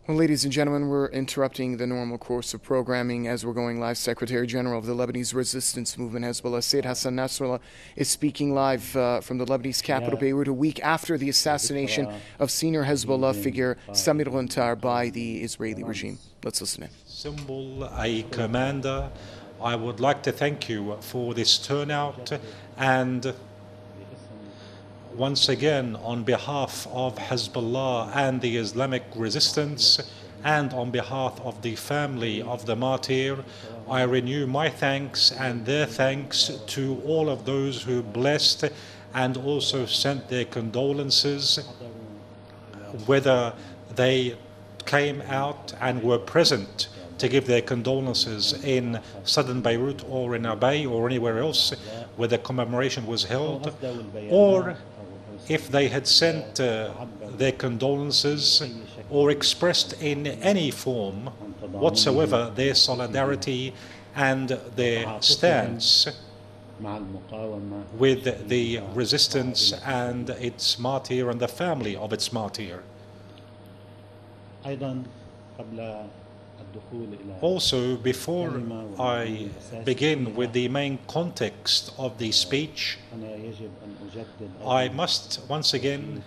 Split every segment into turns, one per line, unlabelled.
Well, ladies and gentlemen, we're interrupting the normal course of programming as we're going live. Secretary General of the Lebanese Resistance Movement, Hezbollah, Sayyid Hassan Nasrallah, is speaking live from the Lebanese capital, Beirut, a week after the assassination of senior Hezbollah figure Samir Ghantar by the Israeli regime. Let's listen in.
Symbol, a commander. I would like to thank you for this turnout, and once again, on behalf of Hezbollah and the Islamic resistance, and on behalf of the family of the martyr, I renew my thanks and their thanks to all of those who blessed and also sent their condolences, whether they came out and were present to give their condolences in southern Beirut or in Abay or anywhere else where the commemoration was held, or if they had sent their condolences or expressed in any form whatsoever their solidarity and their stance with the resistance and its martyr and the family of its martyr. Also, before I begin with the main context of the speech, I must once again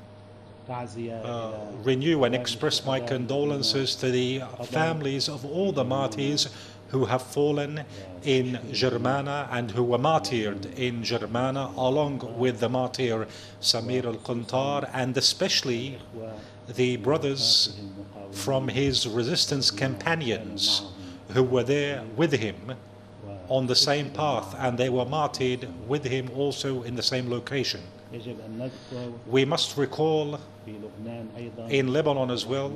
renew and express my condolences to the families of all the martyrs who have fallen in Germana and who were martyred in Germana, along with the martyr Samir al-Ghantar, and especially the brothers from his resistance companions who were there with him on the same path, and they were martyred with him also in the same location. We must recall in Lebanon as well,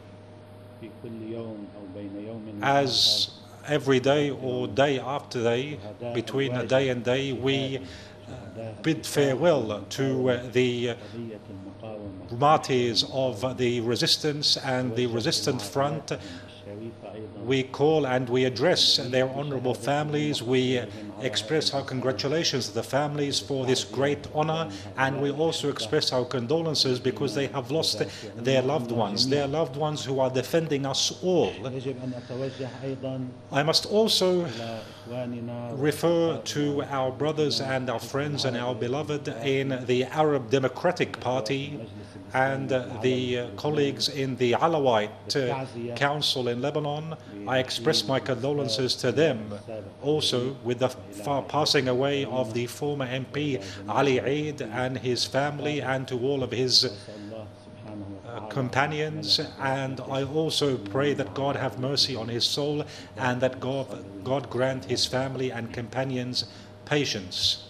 as every day or day after day, between a day and day, we bid farewell to the martyrs of the resistance and the resistant front. We call and we address their honorable families. We express our congratulations to the families for this great honor, and we also express our condolences because they have lost their loved ones who are defending us all. I must also refer to our brothers and our friends and our beloved in the Arab Democratic Party and the colleagues in the Alawite Council in Lebanon. I express my condolences to them also with the passing away of the former MP Ali Eid and his family, and to all of his companions. And I also pray that God have mercy on his soul and that God grant his family and companions patience.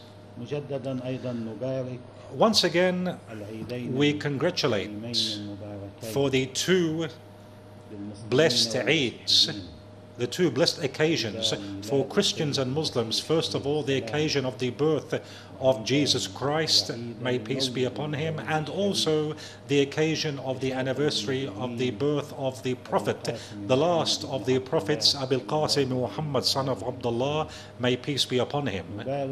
Once again, we congratulate for the two blessed Eids, the two blessed occasions for Christians and Muslims. First of all, the occasion of the birth of Jesus Christ, may peace be upon him, and also the occasion of the anniversary of the birth of the Prophet, the last of the prophets, Abil Qasim Muhammad, son of Abdullah, may peace be upon him.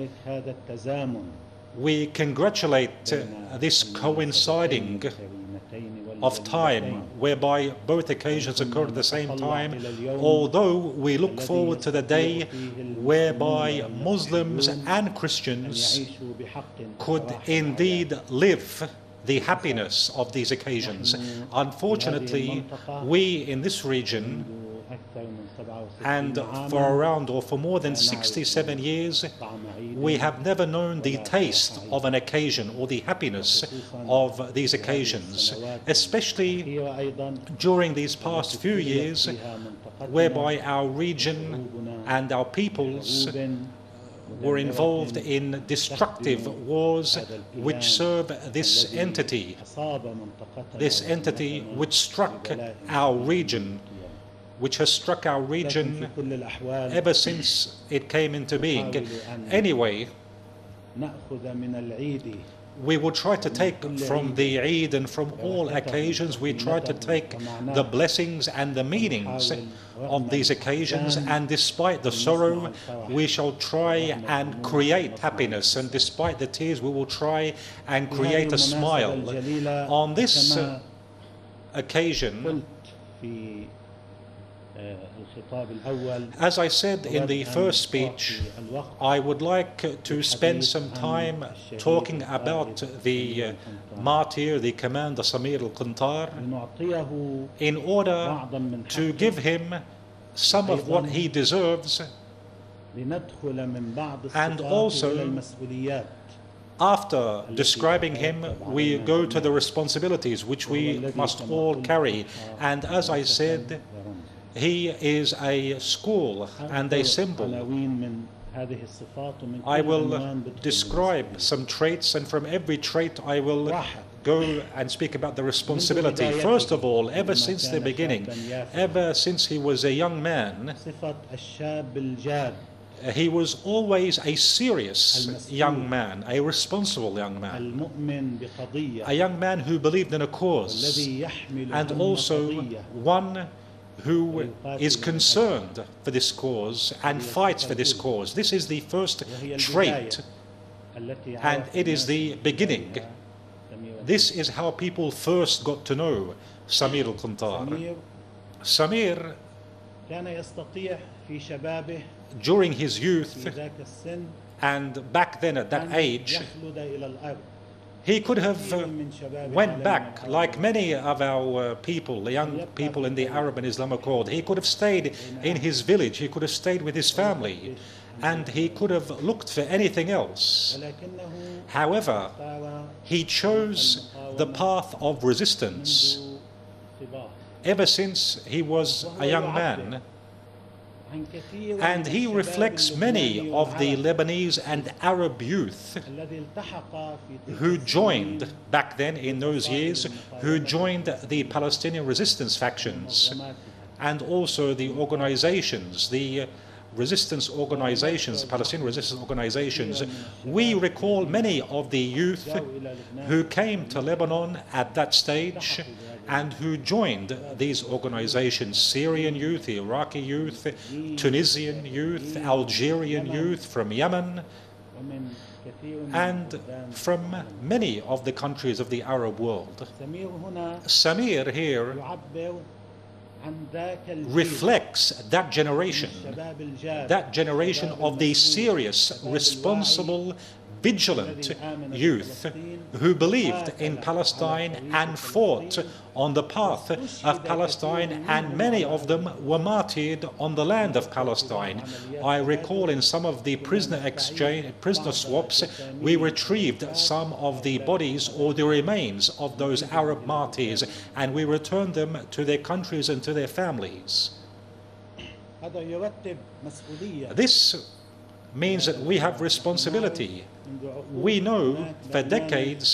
We congratulate this coinciding of time whereby both occasions occur at the same time, although we look forward to the day whereby Muslims and Christians could indeed live the happiness of these occasions. Unfortunately, we in this region, and for more than 67 years, we have never known the taste of an occasion or the happiness of these occasions, especially during these past few years, whereby our region and our peoples were involved in destructive wars which serve this entity which struck our region, which has struck our region ever since it came into being. Anyway, we will try to take from the Eid and from all occasions, we try to take the blessings and the meanings of these occasions, and despite the sorrow, we shall try and create happiness, and despite the tears, we will try and create a smile. On this occasion,
في الخطاب الأول
As I said in the first speech, I would like to spend some time talking about the martyr, the commander Samir al-Qantar,
لنعطيه
in order
بعضا من
to
حقه
give him some of what he deserves.
لندخل من بعض
And
الصفات
also,
إلى المسؤوليات.
After describing him, we go to the responsibilities which we must all carry. And as I said, he is a school and a symbol.
عناوين من هذه الصفات ومن
I
كل
will
عنوان بدخل
describe some traits, and from every trait I will
واحد.
go and speak about the responsibility. First of all, ever since the beginning, ever since he was a young man,
صفة الشاب الجاد
he was always a serious young man, a responsible young man,
المؤمن بقضية
a young man who believed in a cause,
الذي يحمل
and
هم
also
قضية
one who is concerned for this cause and fights for this cause. This is the first trait,
التي
and
عرف
it is the
الناس
beginning.
سمير
This is how people first got to know Samir al-Qantar.
سمير
Samir,
كان يستطيع في شبابه
during his youth
في ذاك السن
and back then at that
أن
age,
يخلد إلى الأرض.
he could have
كثير من شباب
went
العالم
back
العربي
like many of our people, the young people in the Arab and Islamic world. He could have stayed in his village, he could have stayed with his family, and he could have looked for anything else.
ولكنه
However,
اختار
he chose the path of resistance
منذ صباه
ever since he was a young man.
عن كثير
And
من
he
الشباب
reflects many
اللبناني
of the
والعرب
Lebanese and Arab youth
الذي التحق في تلك
who
السنين
joined back then in those years, who joined the Palestinian resistance factions
منظمات
and also the organizations, the resistance organizations, the Palestinian resistance organizations. We recall many of the youth who came to Lebanon at that stage and who joined these organizations: Syrian youth, Iraqi youth, Tunisian youth, Algerian youth from Yemen,
ومن كثير من
and
بلدان
from many of the countries of the Arab world.
سمير هنا
Samir here
يعبر عن ذاك الجيل
reflects that generation,
الشباب الجاد
that generation of the serious, responsible, vigilant youth who believed in Palestine and fought on the path of Palestine, and many of them were martyred on the land of Palestine. I recall in some of the prisoner swaps, we retrieved some of the bodies or the remains of those Arab martyrs, and we returned them to their countries and to their families.
هذا يرتب مسؤولية
This means that we have responsibility.
منذ عقود
We know
هناك
for
برنامج
decades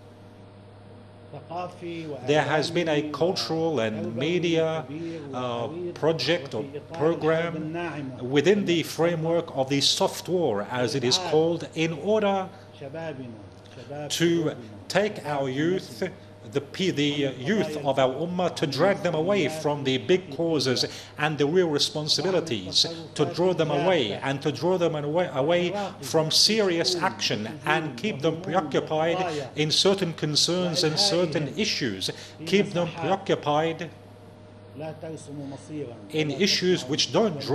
ثقافي
there has been a
وإعلامي
cultural and
وتربوي
media
كبير وعريض
project or
وفي إطار الحرب
program
الناعمة
within the framework of the soft war, as it is called, in order
شبابنا شباب
to
شعوبنا.
take our youth, the youth of our ummah, to drag them away from the big causes and the real responsibilities, to draw them away and to draw them away from serious action and keep them preoccupied in certain concerns and certain issues, keep them preoccupied
لا ترسم مصيرا
in issues which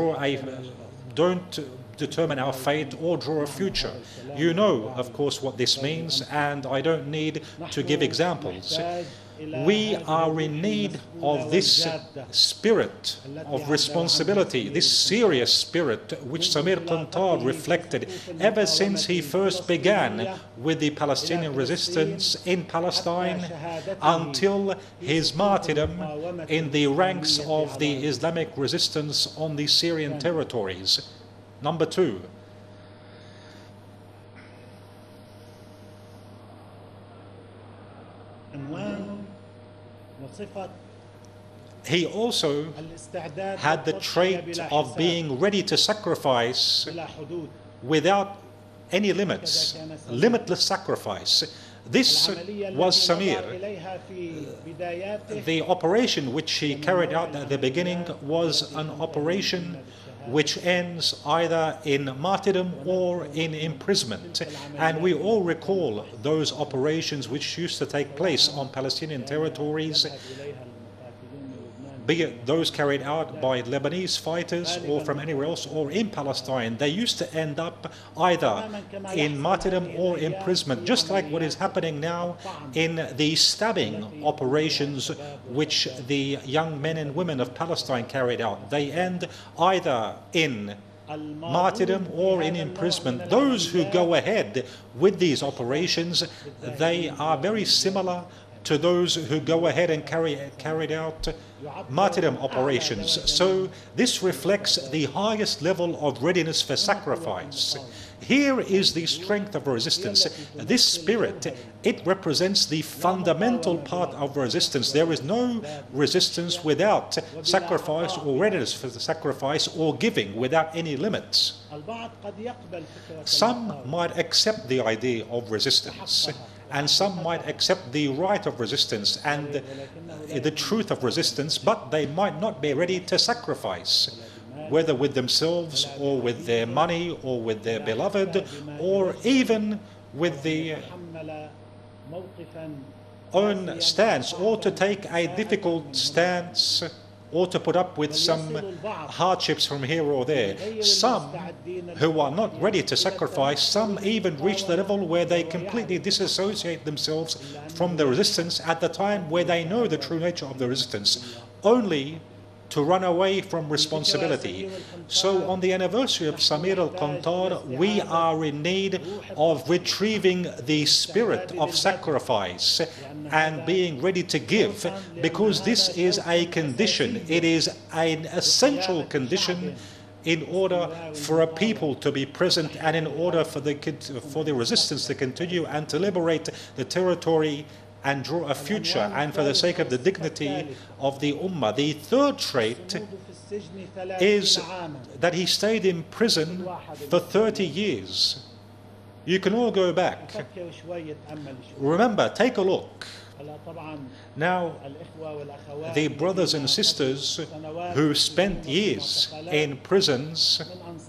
don't determine our fate or draw a future. You know, of course, what this means, and I don't need to give examples. We are in need of this spirit of responsibility, this serious spirit which Samir Qantar reflected ever since he first began with the Palestinian resistance in Palestine until his martyrdom in the ranks of the Islamic resistance on the Syrian territories. Number two,
عنوان وصفة
he also
الاستعداد
had the
للتضحية
trait
بلا
of
حساب
being ready to sacrifice
بلا حدود.
without any limits, limitless sacrifice. This
العملية
was
التي نظر
Samir.
إليها في بداياته
The operation which he carried out at the beginning was an operation which ends either in martyrdom or in imprisonment. And we all recall those operations which used to take place on Palestinian territories be it those carried out by Lebanese fighters or from anywhere else or in Palestine, they used to end up either in martyrdom or imprisonment, just like what is happening now in the stabbing operations which the young men and women of Palestine carried out. They end either in martyrdom or in imprisonment. Those who go ahead with these operations, they are very similar to those who go ahead and carried out martyrdom operations. So this reflects the highest level of readiness for sacrifice. Here is the strength of resistance. This spirit, it represents the fundamental part of resistance. There is no resistance without sacrifice or readiness for the sacrifice or giving without any limits. Some might accept the idea of resistance, and some might accept the right of resistance and the truth of resistance, but they might not be ready to sacrifice, whether with themselves or with their money or with their beloved or even with the own stance, or to take a difficult stance, or to put up with some hardships from here or there. Some who are not ready to sacrifice, some even reach the level where they completely disassociate themselves from the resistance at the time where they know the true nature of the resistance, only to run away from responsibility. So on the anniversary of Samir al-Qantar, we are in need of retrieving the spirit of sacrifice and being ready to give, because this is a condition, it is an essential condition in order for a people to be present and in order for the resistance to continue and to liberate the territory and draw a future, and for the sake of the dignity of the Ummah. The third trait is that he stayed in prison for 30 years. You can all go back. Remember, take a look. Now, the brothers and sisters who spent years in prisons,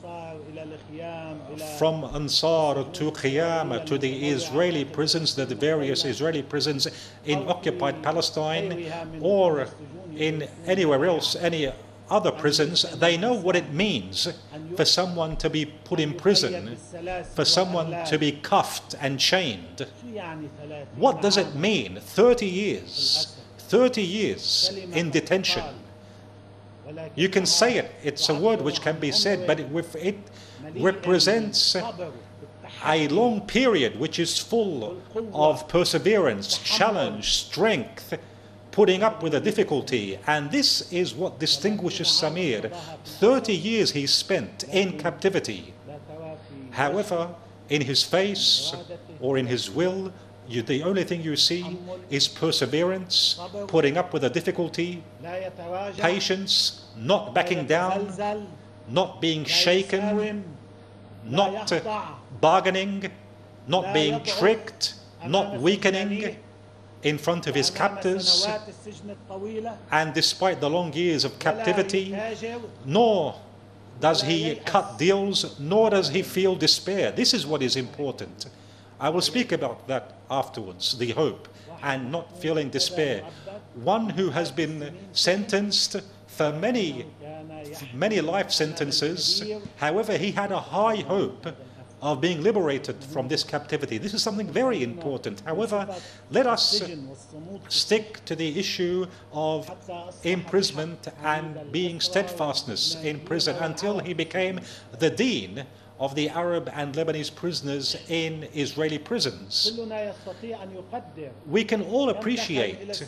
from Ansar to Qiyam to the Israeli prisons, the various Israeli prisons in occupied Palestine or in anywhere else, any other prisons, they know what it means for someone to be put in prison, for someone to be cuffed and chained. What does it mean? 30 years. 30 years in detention. You can say it. It's a word which can be said, but it represents a long period which is full of perseverance, challenge, strength, putting up with a difficulty. And this is what distinguishes Samir. 30 years he spent in captivity. However, in his face or in his will, the only thing you see is perseverance, putting up with a difficulty, patience, not backing down, not being shaken, not bargaining, not being tricked, not weakening in front of his captors. And despite the long years of captivity, nor does he cut deals, nor does he feel despair. This is what is important. I will speak about that afterwards, the hope and not feeling despair. One who has been sentenced for many life sentences, however, he had a high hope of being liberated from this captivity. This is something very important. However, let us stick to the issue of imprisonment and being steadfastness in prison until he became the dean of the Arab and Lebanese prisoners in Israeli prisons. We can all appreciate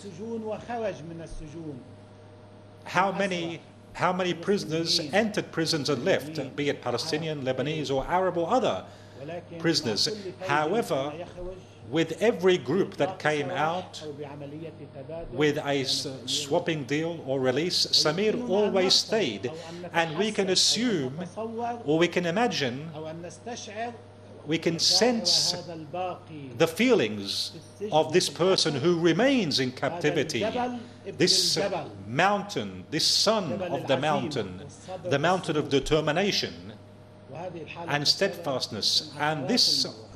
how many prisoners entered prisons and left, be it Palestinian, Lebanese, or Arab, or other prisoners. However, with every group that came out with a swapping deal or release, Samir always stayed. And we can assume, or we can imagine, we can sense the feelings of this person who remains in captivity, this mountain, this son of the mountain of determination and steadfastness. And this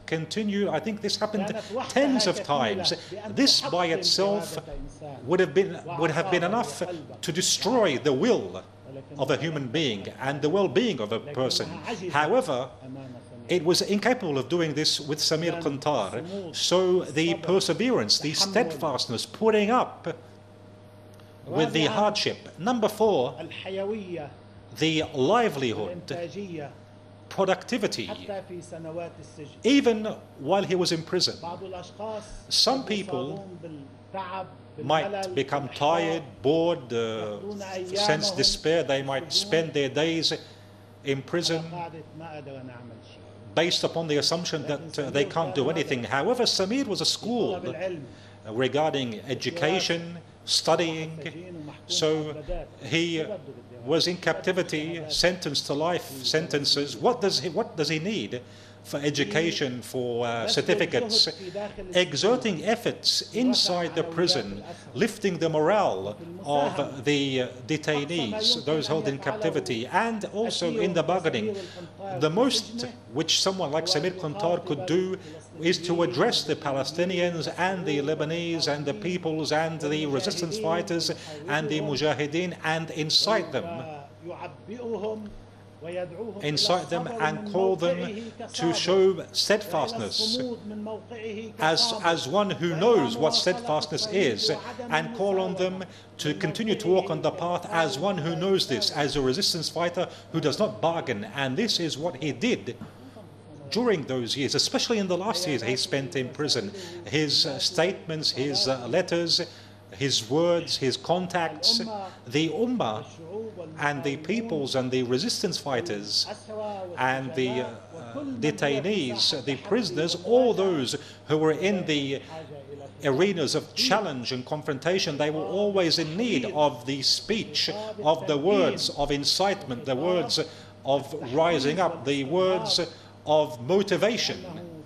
continued. I think this happened
كانت وحدها
tens of
كفيلة
times.
بأن
This by
تحطم
itself
إرادة إنسان.
would have been enough to destroy the will of a human being and the well-being of a person. However,
أمام سمير.
it was incapable of doing this with Samir Qantar. So the perseverance, the steadfastness, putting up with the hardship. Number 4,
الحيوية
the livelihood,
والإنتاجية
productivity,
حتى في سنوات السجن.
even while he was in prison.
بعض الأشخاص
Some
قد
people
يصابون بالتعب،
might
بالملل،
become
بالإحباط.
tired, bored, sense despair. They might spend their days in prison
على قاعدة ما أقدر أنا أعمل شيء.
based upon the assumption that they can't do anything. However, Samir was a school
طلب العلم.
regarding education, studying. So he was in captivity, sentenced to life sentences. What does he need for education, for certificates? Exerting efforts inside the prison, lifting the morale of the detainees, those held in captivity, and also in the bargaining. The most which someone like Samir Qantar could do is to address the Palestinians and the Lebanese and the peoples and the resistance fighters and the Mujahideen and incite them and call them to show steadfastness as one who knows what steadfastness is, and call on them to continue to walk on the path as one who knows this, as a resistance fighter who does not bargain. And this is what he did during those years, especially in the last years he spent in prison. His statements, his letters, his words, his contacts, the Ummah and the peoples and the resistance fighters and the detainees, the prisoners, all those who were in the arenas of challenge and confrontation, they were always in need of the speech, of the words of incitement, the words of rising up, the words of motivation.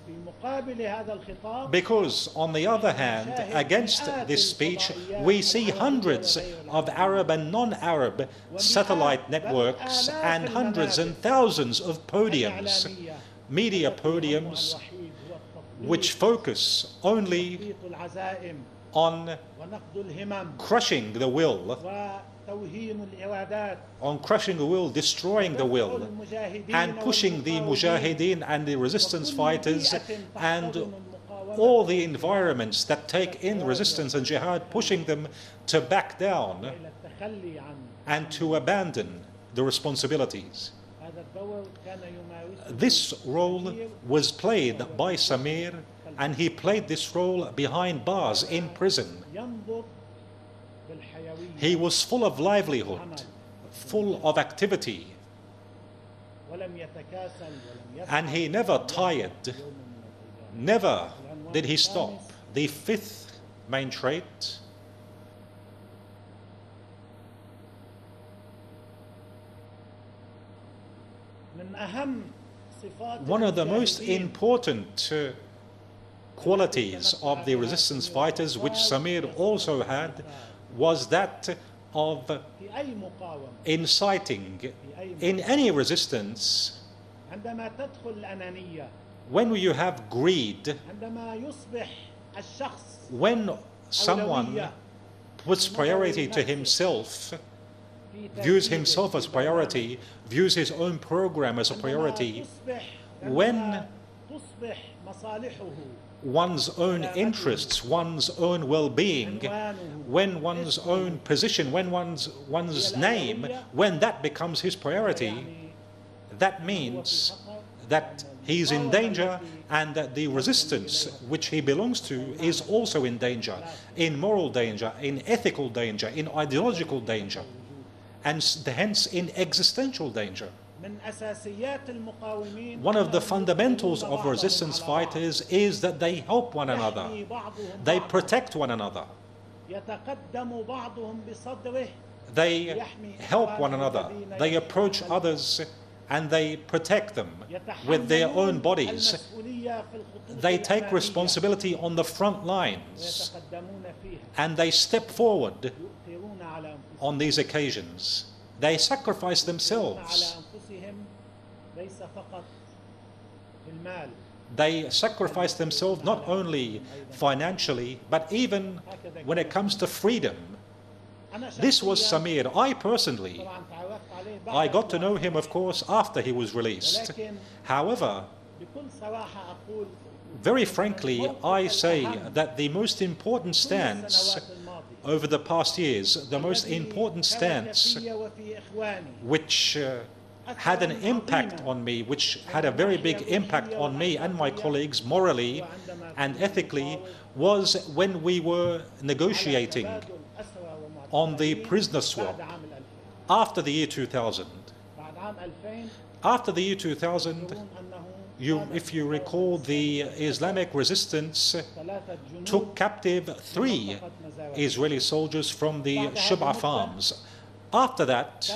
Because, on the other hand, against this speech, we see hundreds of Arab and non-Arab satellite networks and hundreds and thousands of podiums, media podiums, which focus only on crushing the will, destroying the will, and pushing the Mujahideen and the resistance fighters and all the environments that take in resistance and jihad, pushing them to back down and to abandon the responsibilities. This role was played by Samir, and he played this role behind bars in prison. He was full of livelihood, full of activity, and he never tired, never did he stop. The 5th main trait, one of the most important qualities of the resistance fighters, which Samir also had, was that of inciting in any resistance. When you have greed, when someone puts priority to himself, views himself as priority, views his own program as a priority, when one's own interests, one's own well-being, when one's own position, when one's name, when that becomes his priority, that means that he's in danger, and that the resistance which he belongs to is also in danger, in moral danger, in ethical danger, in ideological danger, and hence in existential danger. One of the fundamentals of resistance fighters is that they help one another, they protect one another, they help one another, they approach others and they protect them with their own bodies. They take responsibility on the front lines and they step forward on these occasions. They sacrifice themselves. They sacrificed themselves not only financially, but even when it comes to freedom. This was Samir. I personally, I got to know him, of course, after he was released. However, very frankly, I say that the most important stance over the past years, the most important stance which had an impact on me, which had a very big impact on me and my colleagues morally and ethically, was when we were negotiating on the prisoner swap after the year 2000. After the year 2000, if you recall, the Islamic resistance took captive 3 Israeli soldiers from the Shub'a farms. After that,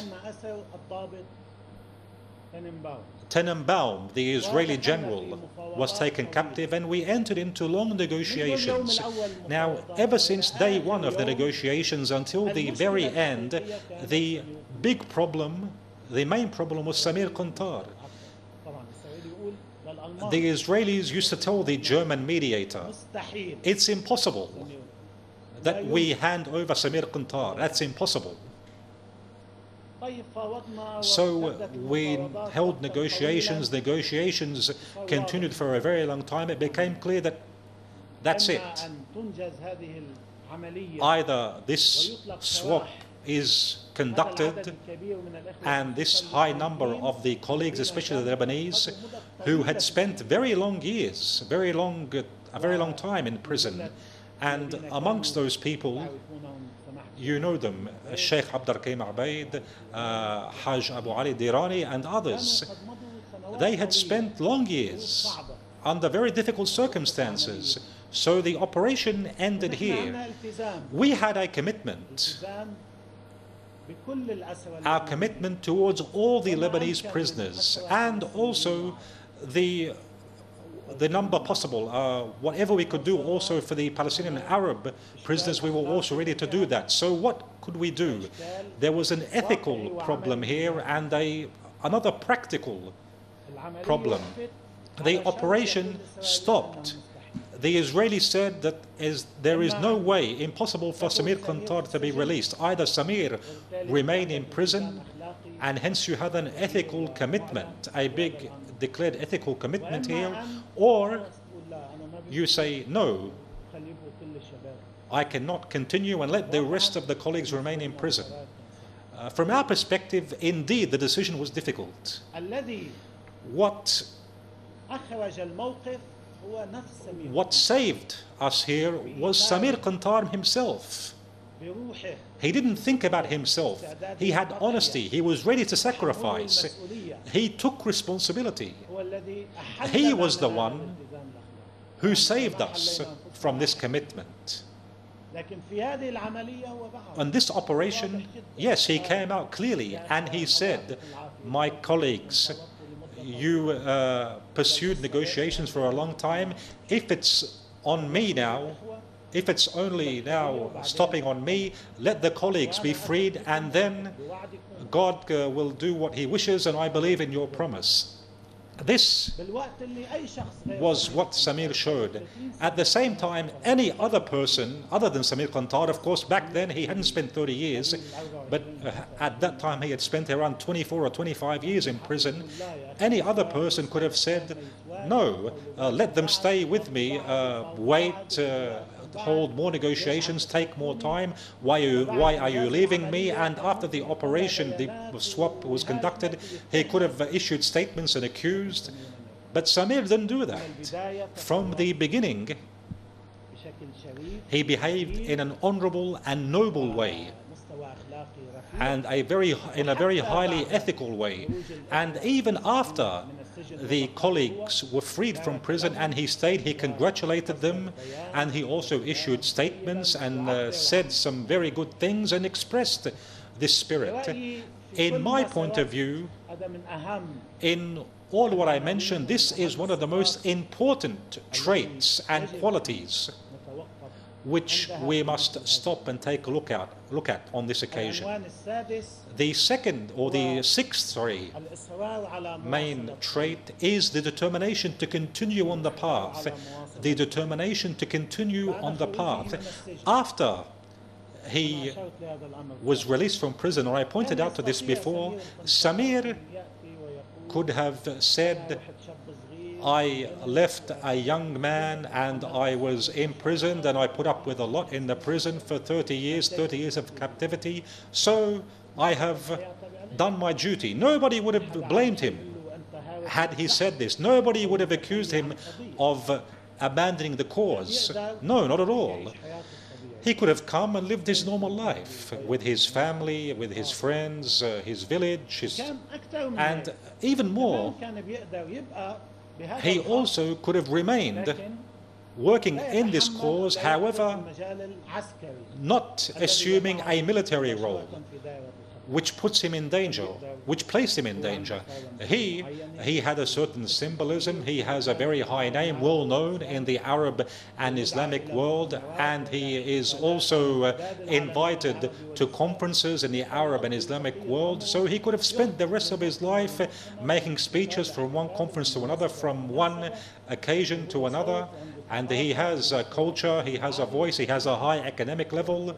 Tenenbaum, the Israeli general, was taken captive, and we entered into long negotiations. Now, ever since day one of the negotiations until the very end, the big problem, the main problem was Samir Qantar. The Israelis used to tell the German mediator, it's impossible that we hand over Samir Qantar. That's impossible. So we held negotiations. Negotiations continued for a very long time. It became clear that that's it. Either this swap is conducted, and this high number of the colleagues, especially the Lebanese, who had spent very long years, a very long time in prison, and amongst those people, you know them, Sheikh Abdurrahim Abaid, Haj Abu Ali Dirani, and others. They had spent long years under very difficult circumstances. So the operation ended here. We had a commitment, our commitment towards all the Lebanese prisoners, and also the number possible, whatever we could do also for the Palestinian Arab prisoners, we were also ready to do that. So what could we do? There was an ethical problem here and another practical problem. The operation stopped. The Israelis said that there is no way, impossible for Samir Qantar to be released. Either Samir remain in prison, and hence you have an ethical commitment, a big declared ethical commitment here, or you say, no, I cannot continue and let the rest of the colleagues remain in prison. From our perspective, indeed, the decision was difficult. What saved us here was Samir Qantar himself. He didn't think about himself. He had honesty. He was ready to sacrifice. He took responsibility. He was the one who saved us from this commitment. On this operation, yes, he came out clearly and he said, my colleagues, you pursued negotiations for a long time. If it's on me now, if it's only now stopping on me, let the colleagues be freed, and then God will do what he wishes, and I believe in your promise. This was what Samir showed. At the same time, any other person other than Samir Qantar, of course, back then he hadn't spent 30 years, but at that time he had spent around 24 or 25 years in prison. Any other person could have said, no, let them stay with me, wait, hold more negotiations, take more time. Why are you leaving me? And after the operation, the swap was conducted, he could have issued statements and accused. But Samir didn't do that. From the beginning, he behaved in an honorable and noble way, and in a very highly ethical way. And even after the colleagues were freed from prison and he stayed, he congratulated them, and he also issued statements and said some very good things and expressed this spirit. In my point of view, in all what I mentioned, this is one of the most important traits and qualities which we must stop and take a look at on this occasion.
العنوان السادس
The second, or the sixth,
الإصرار على
main
مواصلة
trait is the determination to continue on the path. The determination to continue on the path. After he
أشرت لهذا الأمر.
was released from prison, or I pointed out to this before, Samir
يأتي ويقول
could have said,
واحد شاب صغير
I left a young man and I was imprisoned and I put up with a lot in the prison for 30 years of captivity, so I have done my duty. Nobody would have blamed him had he said this. Nobody would have accused him of abandoning the cause. No, not at all. He could have come and lived his normal life with his family, with his friends, his village,
كان أكثر من
and
هيك.
even more,
كان بيقدر يبقى بهذا
he
الخط،
also could have remained
لكن
working
لا
in this
يتحمل
cause,
ولا يدخل
however,
في المجال العسكري
not assuming a military role,
في دائرة الخط.
which puts him in danger, which placed him in danger. He had a certain symbolism. He has a very high name, well known in the Arab and Islamic world, and he is also invited to conferences in the Arab and Islamic world. So he could have spent the rest of his life making speeches from one conference to another, from one occasion to another. And he has a culture, he has a voice, he has a high academic level.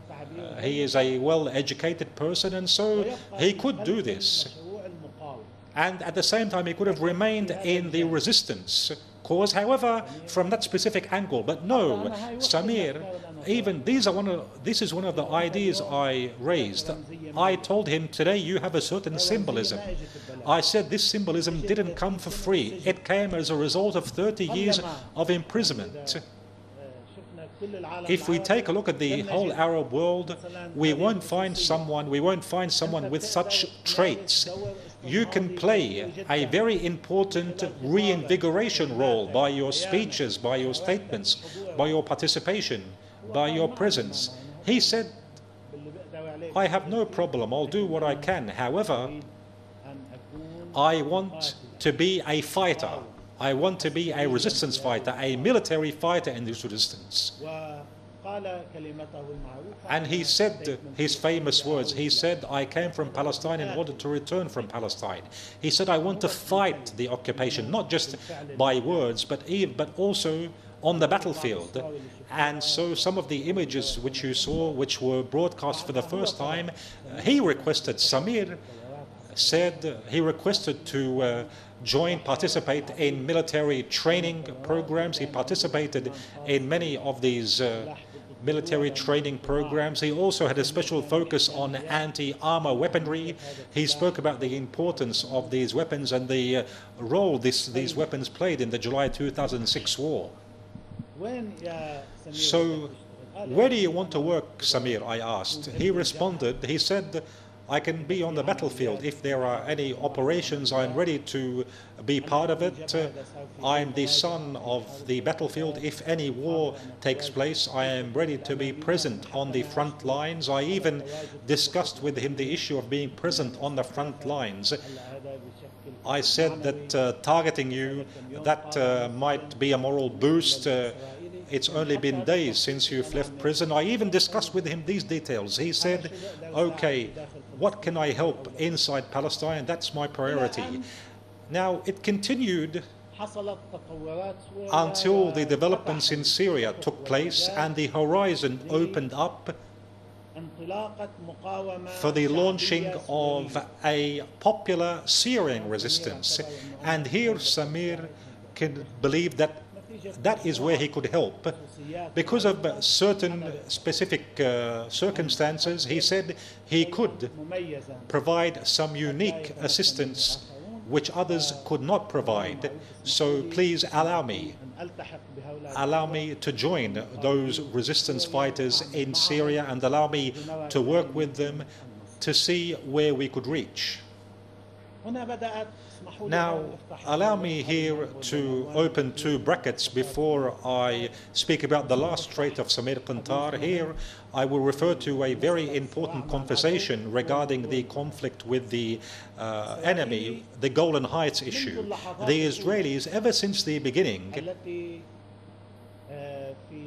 He is a well-educated person, and so he could do this.
مشروع المقاومة.
And at the same time, he could have remained in the resistance cause, however, from that specific angle. But no, Samir, even this is one of the ideas I raised. I told him, today you have a certain symbolism. I said this symbolism didn't come for free. It came as a result of 30 years of imprisonment.
شفنا كل العالم
If we
العربي
take a look at the whole Arab world, we won't find someone with such traits. You can play a very important reinvigoration role by your speeches, by your statements, by your participation, by your presence. He said,
اللي بقدر عليه
I have no problem, I'll do what I can. However,
أن أكون
I want to be a fighter. I want to be a resistance fighter, a military fighter in this resistance.
وقال كلمته المعروفة.
And he said his famous words. He said, I came from Palestine in order to return from Palestine. He said, I want to fight the occupation, not just by words, but also on the battlefield. And so some of the images which you saw, which were broadcast for the first time, he requested, Samir said, he requested to participate in military training programs. He participated in many of these military training programs. He also had a special focus on anti-armor weaponry. He spoke about the importance of these weapons and the role these weapons played in the July 2006 war.
وين يا سمير؟
So, where do you want to work, Samir? I asked. He responded, he said, I can be on the battlefield. If there are any operations, I'm ready to be part of it. I'm the son of the battlefield. If any war takes place, I am ready to be present on the front lines. I even discussed with him the issue of being present on the front lines. I said that targeting you, that might be a moral boost. It's only been days since you've left prison. I even discussed with him these details. He said, okay, what can I help inside Palestine? That's my priority. Now, it continued
حصلت تطورات
until the developments in Syria took place and the horizon opened up
انطلاقة مقاومة
for the launching
شعبية
of a popular Syrian resistance. And here Samir can believe that that is where he could help. Because of certain specific circumstances, he said he could
مميزة
provide some unique assistance which others could not provide. So please allow me
أن ألتحق بهؤلاء
to join those resistance fighters in Syria and allow me to work with them to see where we could reach.
هنا بدأت اسمحوا لي
Now,
أن أفتح
allow me here to open two brackets before I speak about the last trait of Samir Qantar. Here, I will refer to a very important conversation regarding the conflict with the enemy, the Golan Heights issue. The Israelis, ever since the beginning,
التي في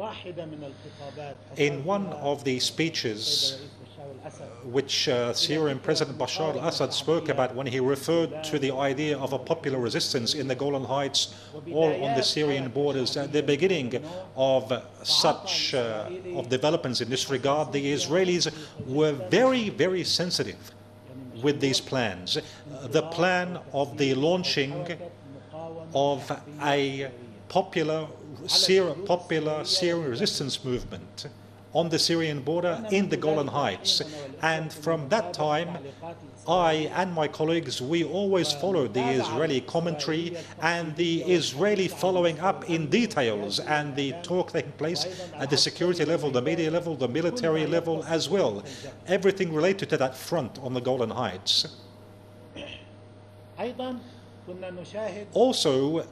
In one of the speeches which Syrian President Bashar al-Assad spoke about when he referred to the idea of a popular resistance in the Golan Heights or on the Syrian borders, at the beginning of such of developments in this regard, the Israelis were very, very sensitive with these plans. The plan of the launching of a popular Syrian resistance movement on the Syrian border in the Golan Heights. And from that time, I and my colleagues, we always followed the Israeli commentary and the Israeli following up in details and the talk taking place at the security level, the media level, the military level as well. Everything related to that front on the Golan Heights. Also,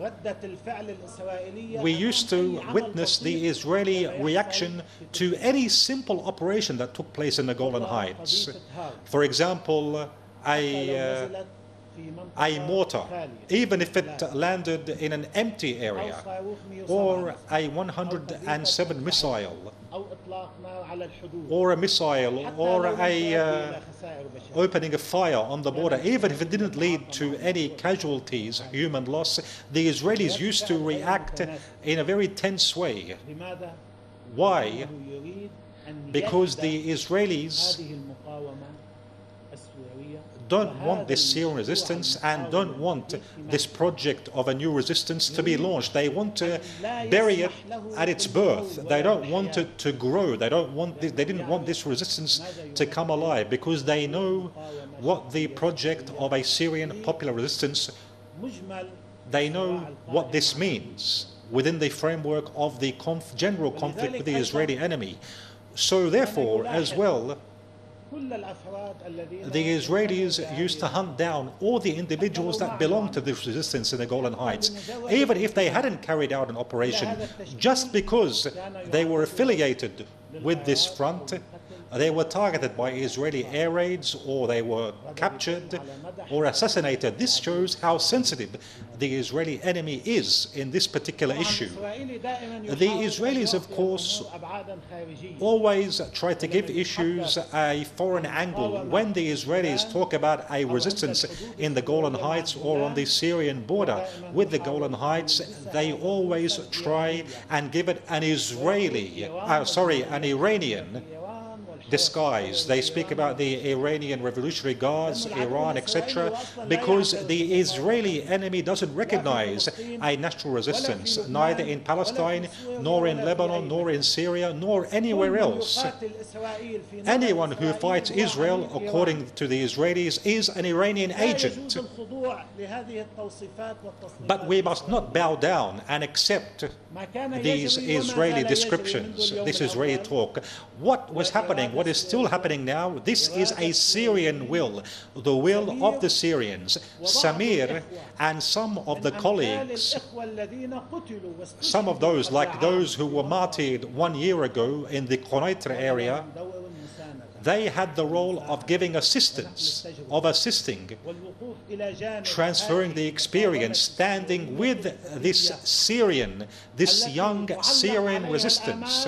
we used to witness the Israeli reaction to any simple operation that took place in the Golan Heights. For example, a mortar, even if it landed in an empty area, or a 107 missile, or a missile, or a opening a fire on the border, even if it didn't lead to any casualties, human loss, the Israelis used to react in a very tense way. Why? Because the Israelis don't want this Syrian resistance and don't want this project of a new resistance to be launched. They want to bury it at its birth. They don't want it to grow. They didn't want this resistance to come alive because they know what the project of a Syrian popular resistance, they know what this means within the framework of the general conflict with the Israeli enemy. So therefore, as well, the Israelis used to hunt down all the individuals that belonged to this resistance in the Golan Heights, even if they hadn't carried out an operation, just because they were affiliated with this front. They were targeted by Israeli air raids, or they were captured or assassinated. This shows how sensitive the Israeli enemy is in this particular issue. The Israelis, of course, always try to give issues a foreign angle. When the Israelis talk about a resistance in the Golan Heights or on the Syrian border with the Golan Heights, they always try and give it an Iranian disguise. They speak about the Iranian Revolutionary Guards, Iran, etc., because the Israeli enemy doesn't recognize a natural resistance, neither in Palestine, nor in Lebanon, nor in Syria, nor anywhere else. Anyone who fights Israel, according to the Israelis, is an Iranian agent. But we must not bow down and accept these Israeli descriptions, this Israeli talk. What was happening, what is still happening now, this is a Syrian will, the will of the Syrians. Samir and some of the colleagues, some of those, like those who were martyred 1 year ago in the Quneitra area, they had the role of giving assistance, of assisting, transferring the experience, standing with this young Syrian resistance.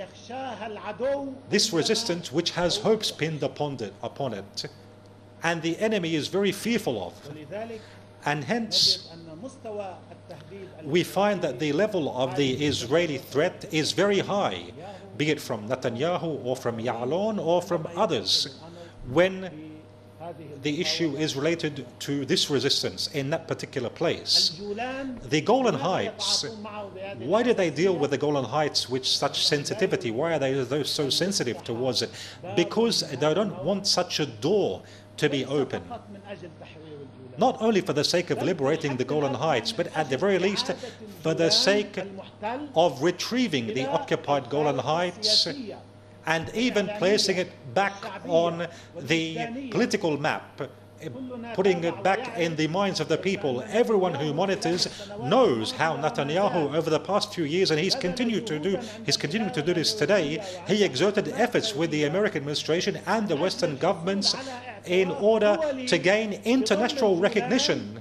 This resistance which has hopes pinned upon it, and the enemy is very fearful of. And hence, we find that the level of the Israeli threat is very high, be it from Netanyahu or from Ya'alon or from others, when the issue is related to this resistance in that particular place. The Golan Heights, why do they deal with the Golan Heights with such sensitivity? Why are they so sensitive towards it? Because they don't want such a door to be open. Not only for the sake of liberating the Golan Heights, but at the very least for the sake of retrieving the occupied Golan Heights and even placing it back on the political map, putting it back in the minds of the people. Everyone who monitors knows how Netanyahu over the past few years, and he's continuing to do this today, he exerted efforts with the American administration and the Western governments in order to gain international recognition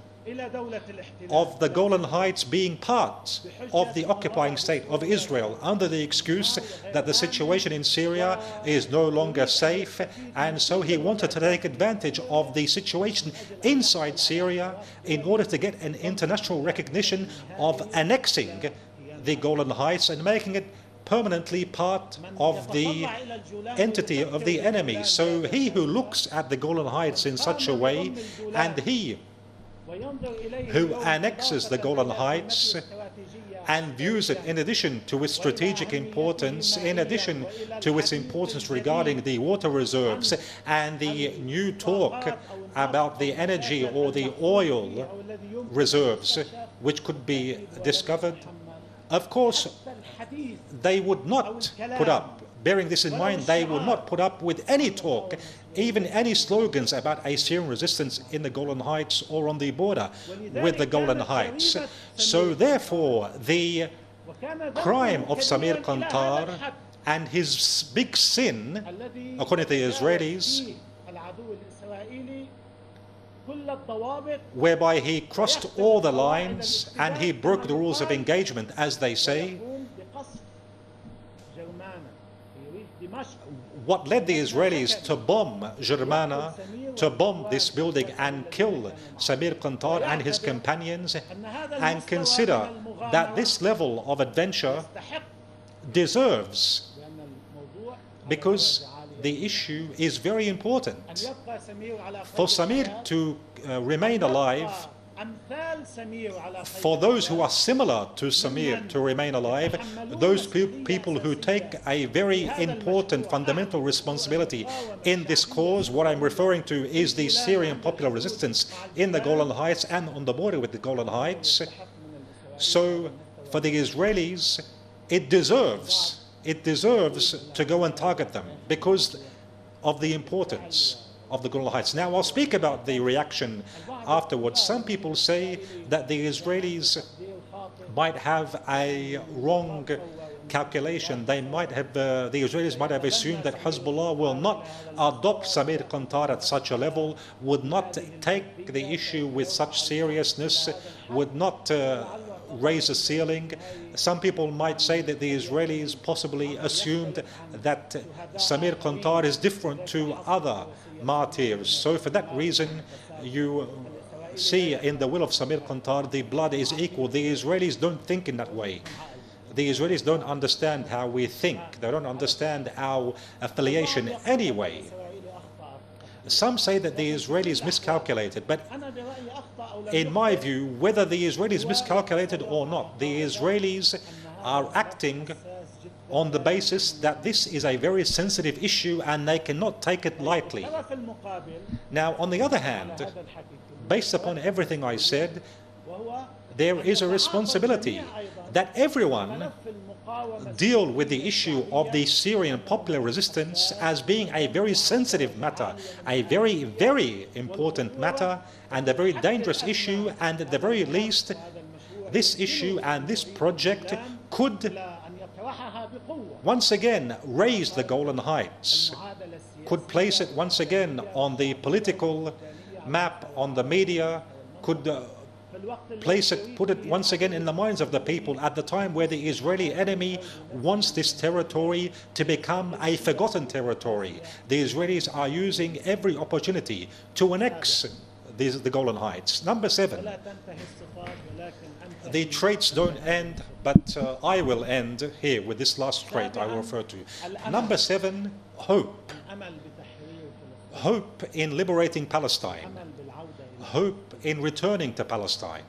of the Golan Heights being part of the occupying state of Israel under the excuse that the situation in Syria is no longer safe, and so he wanted to take advantage of the situation inside Syria in order to get an international recognition of annexing the Golan Heights and making it permanently part of the entity of the enemy. So he who looks at the Golan Heights in such a way, and he who annexes the Golan Heights and views it in addition to its strategic importance, in addition to its importance regarding the water reserves and the new talk about the energy or the oil reserves which could be discovered, of course, they would not put up, bearing this in mind, they would not put up with any talk, even any slogans about a Syrian resistance in the Golan Heights or on the border with the Golan Heights. So therefore, the crime of Samir Kantar and his big sin, according to the Israelis, whereby he crossed all the lines and he broke the rules of engagement, as they say. What led the Israelis to bomb Germana, to bomb this building and kill Samir Kantar and his companions, and consider that this level of adventure deserves, because the issue is very important. For Samir to remain alive, for those who are similar to Samir to remain alive, those people who take a very important fundamental responsibility in this cause, what I'm referring to is the Syrian popular resistance in the Golan Heights and on the border with the Golan Heights. So for the Israelis, it deserves to go and target them because of the importance of the Golan Heights. Now I'll speak about the reaction afterwards. Some people say that the Israelis might have a wrong calculation. They might have, the Israelis might have assumed that Hezbollah will not adopt Samir Kantar at such a level, would not take the issue with such seriousness, would not raise a ceiling. Some people might say that the Israelis possibly assumed that Samir Kantar is different to other martyrs. So for that reason, you see in the will of Samir Kantar, the blood is equal. The Israelis don't think in that way. The Israelis don't understand how we think. They don't understand our affiliation anyway. Some say that the Israelis miscalculated, but in my view, whether the Israelis miscalculated or not, the Israelis are acting on the basis that this is a very sensitive issue and they cannot take it lightly. Now, on the other hand, based upon everything I said, there is a responsibility that everyone deal with the issue of the Syrian popular resistance as being a very sensitive matter, a very, very important matter, and a very dangerous issue, and at the very least, this issue and this project could once again raise the Golan Heights, could place it once again on the political map, on the media, could place it, put it once again in the minds of the people at the time where the Israeli enemy wants this territory to become a forgotten territory. The Israelis are using every opportunity to annex the Golan Heights. Number 7. The traits don't end, but I will end here with this last trait I will refer to. Number 7, hope. Hope in liberating Palestine. Hope in returning to Palestine.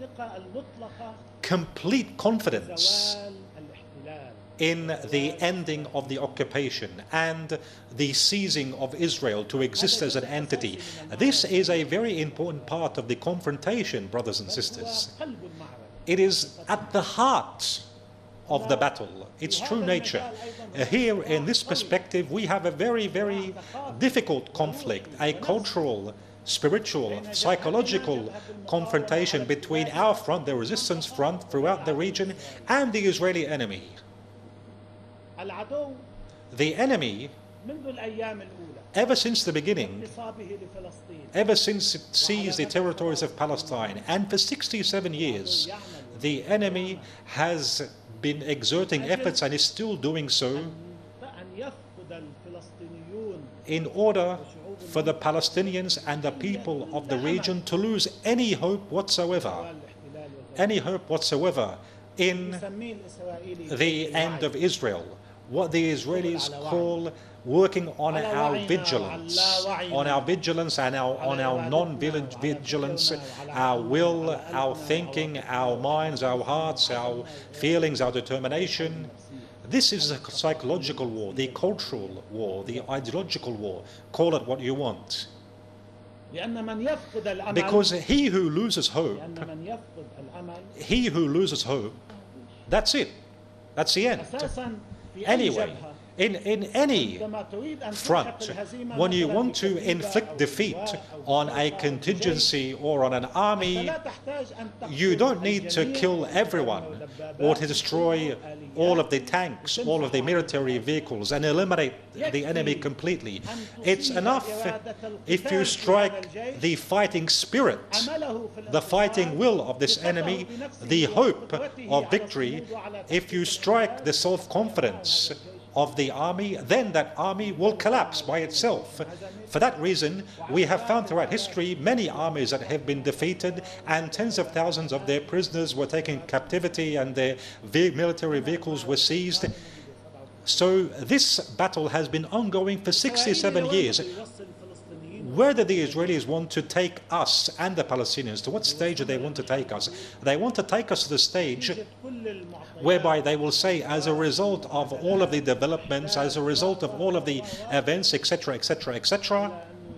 Complete confidence in the ending of the occupation and the seizing of Israel to exist as an entity. This is a very important part of the confrontation, brothers and sisters. It is at the heart of the battle, its true nature. Here, in this perspective, we have a very, very difficult conflict, a cultural, spiritual, psychological confrontation between our front, the resistance front throughout the region, and the Israeli enemy. The enemy
منذ الأيام الأولى
ever since the beginning,
اغتصابه لفلسطين
ever since it seized the territories of Palestine, and for 67 years, the enemy has been exerting efforts and is still doing so
أن يفقد الفلسطينيون
in order for the Palestinians and the people of the region to lose any hope whatsoever,
الاحتلال
any hope whatsoever in
يسميه الإسرائيلي
the end of Israel, what the Israelis call working on our vigilance and on our non-vigilance, our will, our thinking, our minds, our hearts, our feelings, our determination. This is a psychological war, the cultural war, the ideological war. Call it what you want.
لأن من يفقد الأمل
Because he who loses hope,
لأن من يفقد الأمل
he who loses hope, that's it. That's the end.
أساسا في أي
Anyway,
جبهة
in any
عندما تريد أن
front,
تلحق الهزيمة
when you
مثلاً
want to
بكتيبة
inflict
أو
defeat
لواء أو
on a
فرقة أو
contingency or on an army,
فلا تحتاج أن تقتل
you don't need to
الجميع
kill everyone or to destroy all of the tanks, all of the military vehicles, and eliminate the enemy completely. It's enough if you strike the fighting spirit, the fighting will of this enemy, the hope of victory. If you strike the self-confidence of the army, then that army will collapse by itself. For that reason, we have found throughout history many armies that have been defeated and tens of thousands of their prisoners were taken captivity and their military vehicles were seized. So this battle has been ongoing for 67 years. Where do the Israelis want to take us and the Palestinians? To what stage do they want to take us? They want to take us to the stage whereby they will say, as a result of all of the developments, as a result of all of the events, etc., etc., etc.,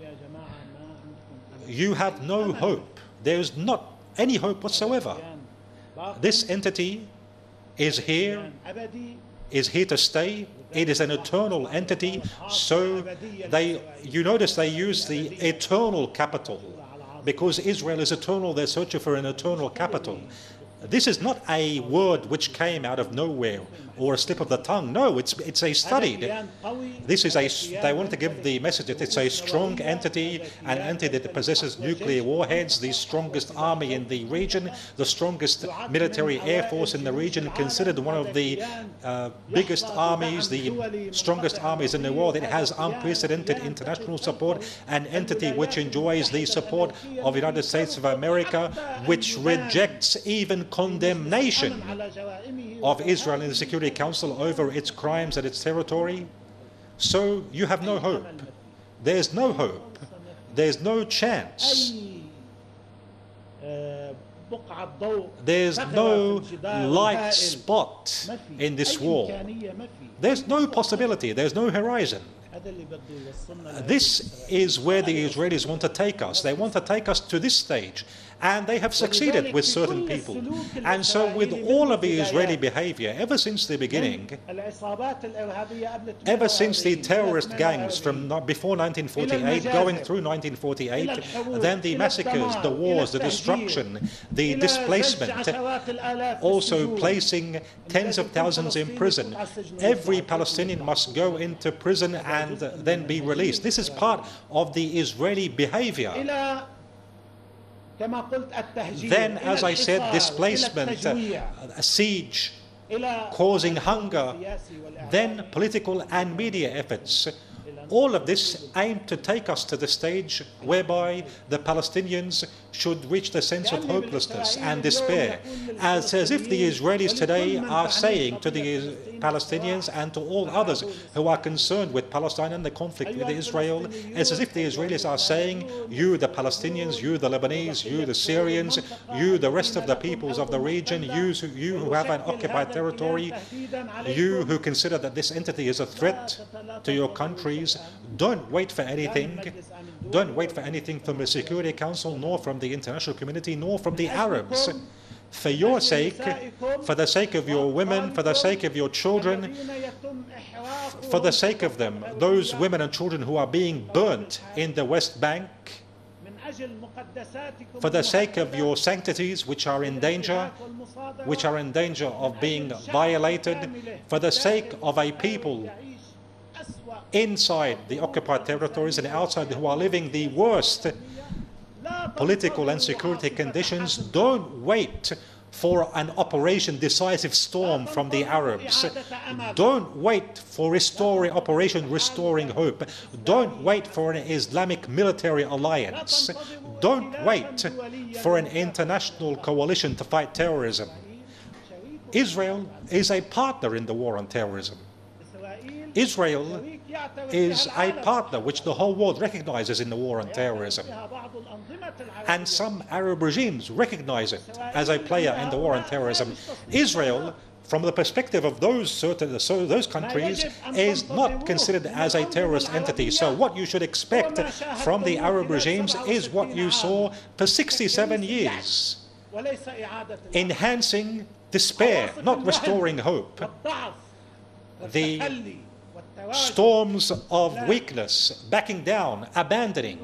you have no hope. There's not any hope whatsoever. This entity is here to stay. It is an eternal entity. So you notice they use the eternal capital. Because Israel is eternal, they're searching for an eternal capital. This is not a word which came out of nowhere or a slip of the tongue. No, it's a studied. This is they want to give the message that it's a strong entity, an entity that possesses nuclear warheads, the strongest army in the region, the strongest military air force in the region, considered one of the biggest armies, the strongest armies in the world. It has unprecedented international support, an entity which enjoys the support of the United States of America, which rejects even condemnation of Israel in the Security Council over its crimes and its territory. So you have no hope. There's no hope. There's no chance. There's no light spot in this war. There's no possibility. There's no horizon. This is where the Israelis want to take us. They want to take us to this stage. And they have succeeded with certain people. And so with all of the Israeli behavior, ever since the beginning, ever since the terrorist gangs from before 1948, going through 1948, then the massacres, the wars, the destruction, the displacement, also placing tens of thousands in prison. Every Palestinian must go into prison and then be released. This is part of the Israeli behavior. Then, as I said, displacement, a siege, causing hunger, then political and media efforts. All of this aimed to take us to the stage whereby the Palestinians should reach the sense of hopelessness and despair. As if the Israelis today are saying to the Palestinians and to all others who are concerned with Palestine and the conflict with Israel, it's as if the Israelis are saying, you the Palestinians, you the Lebanese, you the Syrians, you the rest of the peoples of the region, you who have an occupied territory, you who consider that this entity is a threat to your countries, don't wait for anything. Don't wait for anything from the Security Council, nor from the international community, nor from the Arabs. For your sake, for the sake of your women, for the sake of your children, for the sake of them, those women and children who are being burnt in the West Bank, for the sake of your sanctities which are in danger of being violated, for the sake of a people inside the occupied territories and outside who are living the worst political and security conditions, don't wait for an Operation Decisive Storm from the Arabs. Don't wait for Operation Restoring Hope. Don't wait for an Islamic military alliance. Don't wait for an international coalition to fight terrorism. Israel is a partner in the war on terrorism. Israel is a partner which the whole world recognizes in the war on terrorism. And some Arab regimes recognize it as a player in the war on terrorism. Israel, from the perspective of those countries, is not considered as a terrorist entity. So what you should expect from the Arab regimes is what you saw for 67 years. Enhancing despair, not restoring hope. The storms of weakness, backing down, abandoning.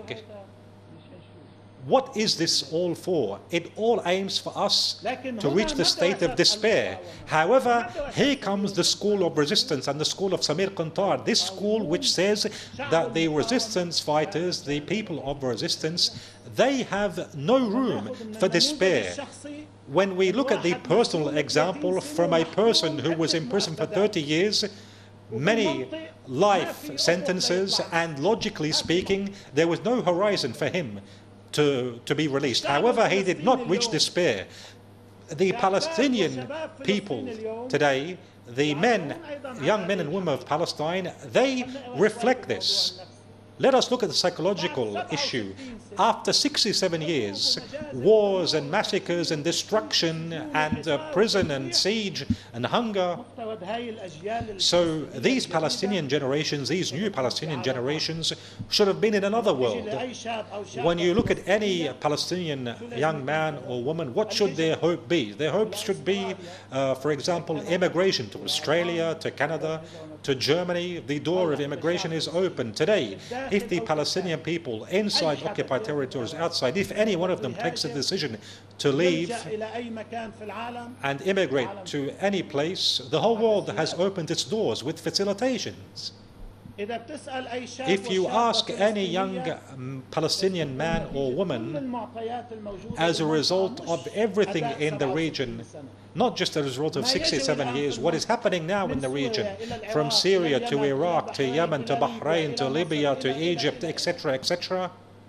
What is this all for? It all aims for us to reach the state of despair. However, here comes the school of resistance and the school of Samir Qantar, this school which says that the resistance fighters, the people of resistance, they have no room for despair. When we look at the personal example from a person who was in prison for 30 years, many life sentences, and logically speaking, there was no horizon for him to be released. However, he did not reach despair. The Palestinian people today, the young men and women of Palestine, they reflect this. Let us look at the psychological issue. After 67 years, wars and massacres and destruction and prison and siege and hunger. So these Palestinian generations, these new Palestinian generations, should have been in another world. When you look at any Palestinian young man or woman, what should their hope be? Their hopes should be, for example, immigration to Australia, to Canada, to Germany. The door of immigration is open today. If the Palestinian people inside occupied territories, outside, if any one of them takes a decision to leave and immigrate to any place, the whole world has opened its doors with facilitations. If you ask any young Palestinian man or woman, as a result of everything in the region, not just as a result of 67 years, what is happening now in the region, from Syria to Iraq to Yemen to Bahrain to Libya to Egypt, etc., etc.,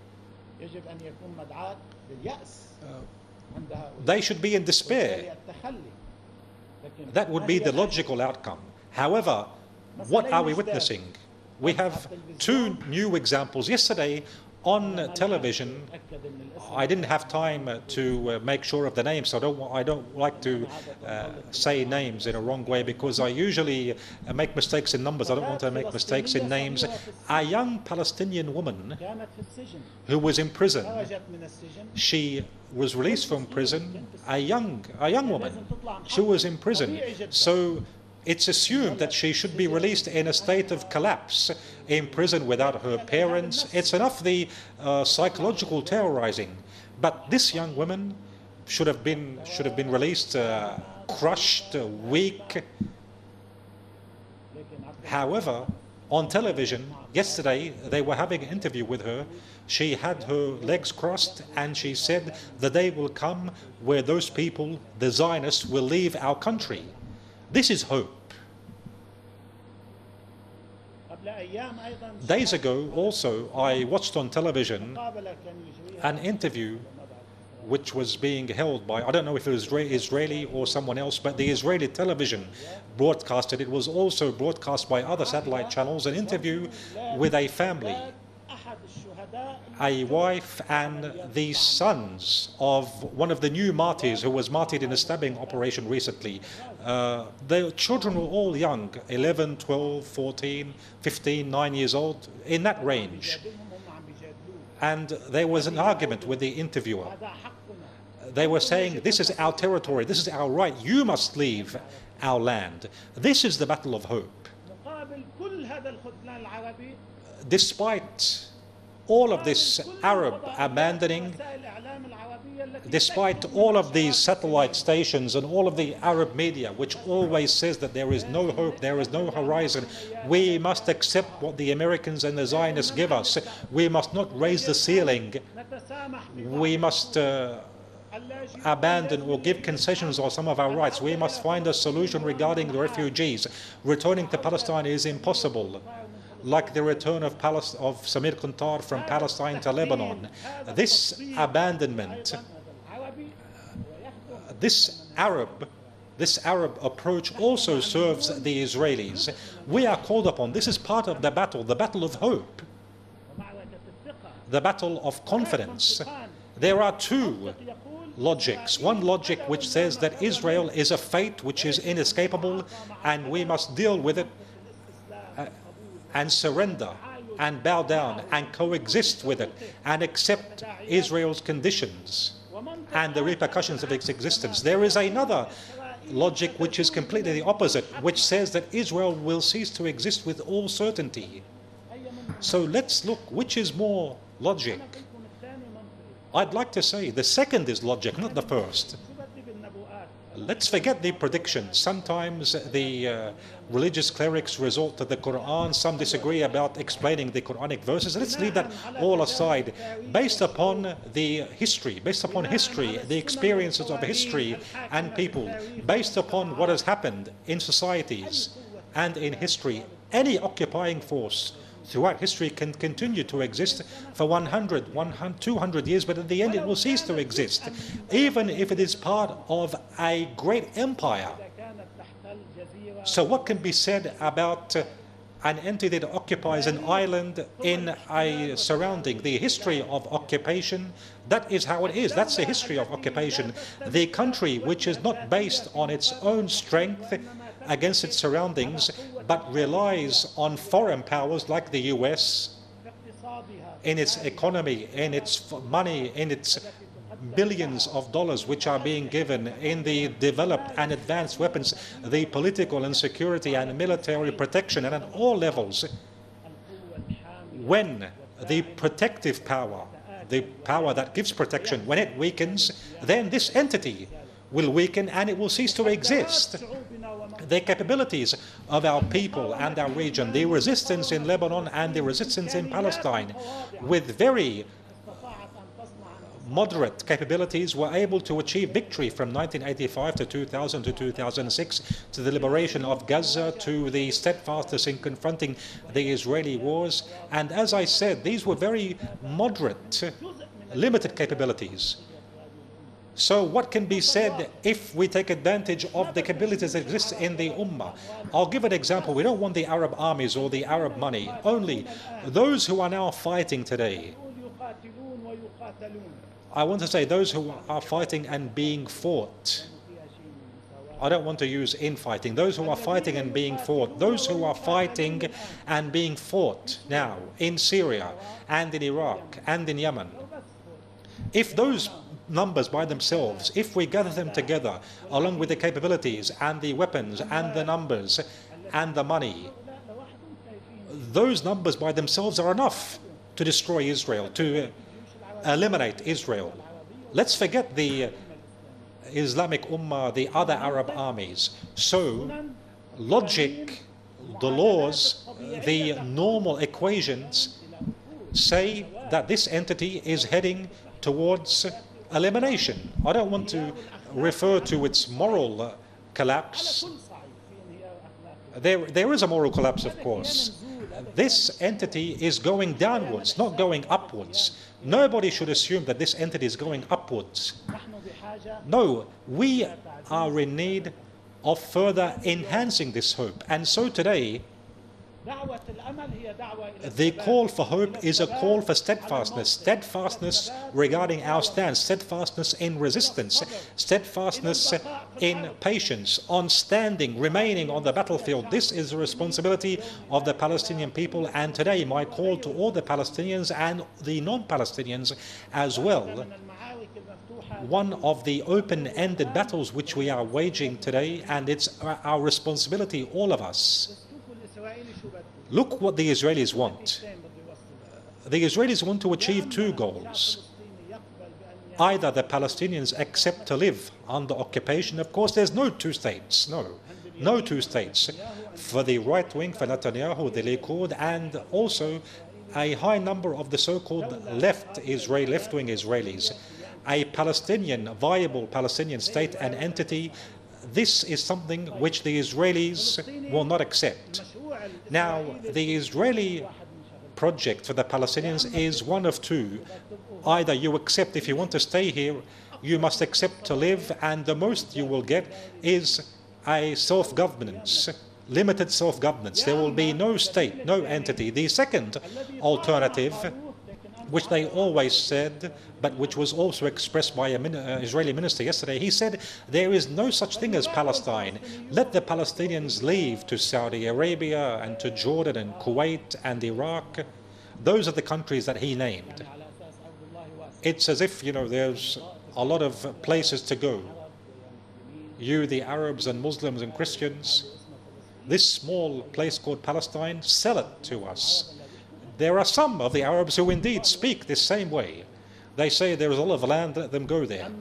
they should be in despair. That would be the logical outcome. However, what are we witnessing? We have two new examples. Yesterday on television, I didn't have time to make sure of the names, so I don't like to say names in a wrong way, because I usually make mistakes in numbers. I don't want to make mistakes in names. A young Palestinian woman who was in prison, she was released from prison, a young woman, she was in prison. So it's assumed that she should be released in a state of collapse, in prison without her parents. It's enough the psychological terrorizing. But this young woman should have been released crushed, weak. However, on television yesterday, they were having an interview with her. She had her legs crossed, and she said the day will come where those people, the Zionists, will leave our country. This is hope. Days ago, also, I watched on television an interview which was being held by, I don't know if it was Israeli or someone else, but the Israeli television broadcasted. It was also broadcast by other satellite channels, an interview with a family, a wife and the sons of one of the new martyrs who was martyred in a stabbing operation recently. Their children were all young, 11, 12, 14, 15, 9 years old, in that range. And there was an argument with the interviewer. They were saying, this is our territory, this is our right, you must leave our land. This is the battle of hope. Despite all of this Arab abandoning, despite all of these satellite stations and all of the Arab media, which always says that there is no hope, there is no horizon, we must accept what the Americans and the Zionists give us. We must not raise the ceiling. We must abandon or give concessions on some of our rights. We must find a solution regarding the refugees. Returning to Palestine is impossible, like the return of Samir Quntar from Palestine to Lebanon. This abandonment, this Arab approach also serves the Israelis. We are called upon, this is part of the battle of hope, the battle of confidence. There are two logics. One logic which says that Israel is a fate which is inescapable and we must deal with it and surrender and bow down and coexist with it and accept Israel's conditions and the repercussions of its existence. There is another logic which is completely the opposite, which says that Israel will cease to exist with all certainty. So let's look, which is more logic? I'd like to say the second is logic, not the first. Let's forget the predictions. Sometimes the religious clerics resort to the Quran. Some disagree about explaining the Quranic verses. Let's leave that all aside. Based upon the history, the experiences of history and people, based upon what has happened in societies and in history, any occupying force throughout history can continue to exist for 100, 200 years, but at the end it will cease to exist, even if it is part of a great empire. So what can be said about an entity that occupies an island in a surrounding? The history of occupation, that is how it is. That's the history of occupation. The country which is not based on its own strength against its surroundings, but relies on foreign powers like the US in its economy, in its money, in its billions of dollars which are being given in the developed and advanced weapons, the political and security and military protection, and at all levels. When the protective power, the power that gives protection, when it weakens, then this entity will weaken and it will cease to exist. The capabilities of our people and our region, the resistance in Lebanon and the resistance in Palestine, with very moderate capabilities, were able to achieve victory from 1985 to 2000 to 2006, to the liberation of Gaza, to the steadfastness in confronting the Israeli wars. And as I said, these were very moderate, limited capabilities. So what can be said if we take advantage of the capabilities that exist in the Ummah? I'll give an example. We don't want the Arab armies or the Arab money. Only those who are now fighting today. I want to say those who are fighting and being fought. I don't want to use infighting. Those who are fighting and being fought. Those who are fighting and being fought now in Syria and in Iraq and in Yemen. If those numbers by themselves, if we gather them together along with the capabilities and the weapons and the numbers and the money, those numbers by themselves are enough to destroy Israel, to eliminate Israel. Let's forget the Islamic Ummah, the other Arab armies. So logic, the laws, the normal equations say that this entity is heading towards elimination. I don't want to refer to its moral collapse. There is a moral collapse, of course. This entity is going downwards, not going upwards. Nobody should assume that this entity is going upwards. No, we are in need of further enhancing this hope. And so today, the call for hope is a call for steadfastness. Steadfastness regarding our stance, steadfastness in resistance, steadfastness in patience, on standing, remaining on the battlefield. This is the responsibility of the Palestinian people. And today, my call to all the Palestinians and the non-Palestinians as well. One of the open-ended battles which we are waging today, and it's our responsibility, all of us. Look what the Israelis want. the Israelis want to achieve two goals. Either the Palestinians accept to live under occupation. Of course, there's no two states. No two states. For the right wing, for Netanyahu, the Likud, and also a high number of the so-called left-wing Israelis. A viable Palestinian state and entity, this is something which the Israelis will not accept. Now, the Israeli project for the Palestinians is one of two. Either you accept, if you want to stay here, you must accept to live, and the most you will get is a self-governance, limited self-governance. There will be no state, no entity. The second alternative, which they always said, but which was also expressed by an Israeli minister yesterday, he said there is no such thing as Palestine. Let the Palestinians leave to Saudi Arabia and to Jordan and Kuwait and Iraq. Those are the countries that he named. It's as if, there's a lot of places to go. You, the Arabs and Muslims and Christians, this small place called Palestine, sell it to us. There are some of the Arabs who indeed speak this same way. They say there is a lot of land, let them go there.